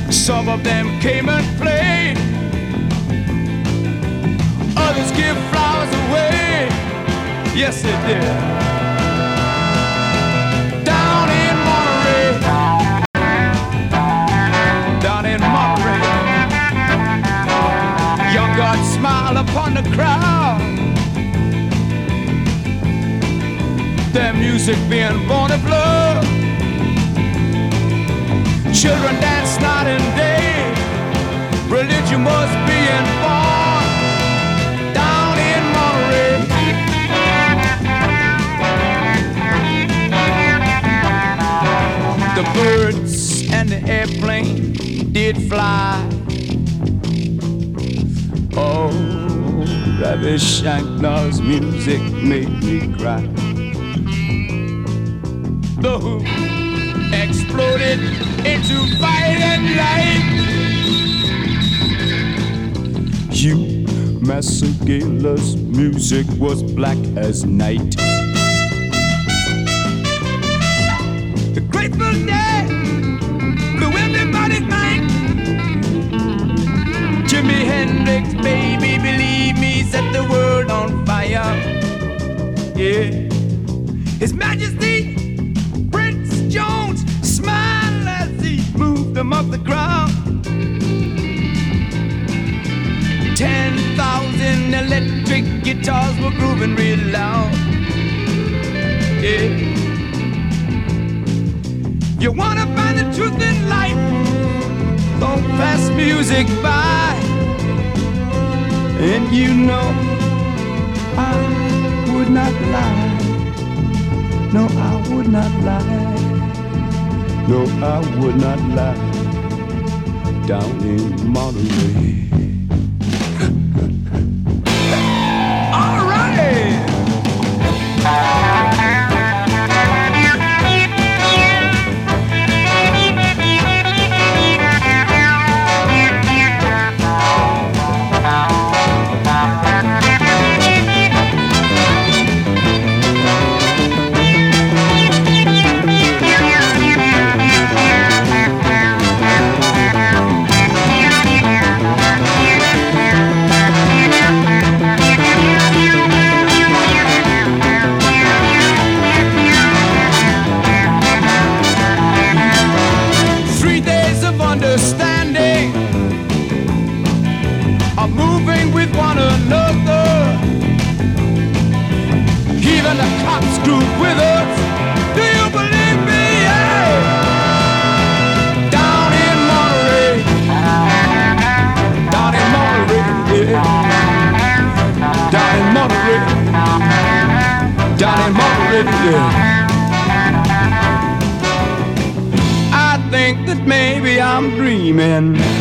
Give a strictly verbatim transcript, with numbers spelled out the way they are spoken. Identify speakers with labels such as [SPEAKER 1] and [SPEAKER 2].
[SPEAKER 1] Some of them came and played. Others give flowers away. Yes, they did. Down in Monterey, down in Monterey, young God smiled upon the crowd. Their music being born of love. Children dance night and day. Religion was being born down in Monterey. The birds and the airplane did fly. Oh, Ravi Shankar's music made me cry. The Who exploded into violent light. Hugh Masekela's music was black as night. The Grateful Dead blew everybody's mind. Jimi Hendrix, baby, believe me, set the world on fire. Yeah, His Majesty Jones smiled as he moved them up the ground. Ten thousand electric guitars were grooving real loud. Yeah. You wanna find the truth in life? Don't pass music by. And you know I would not lie. No, I would not lie. No, I would not lie. Down in Monterey. All right. Understanding of moving with one another. Even the cops grew with us. Do you believe me? Yeah. Down in Monterey, down in Monterey, yeah. Down in Monterey, down in Monterey, yeah. I think that maybe I'm dreaming.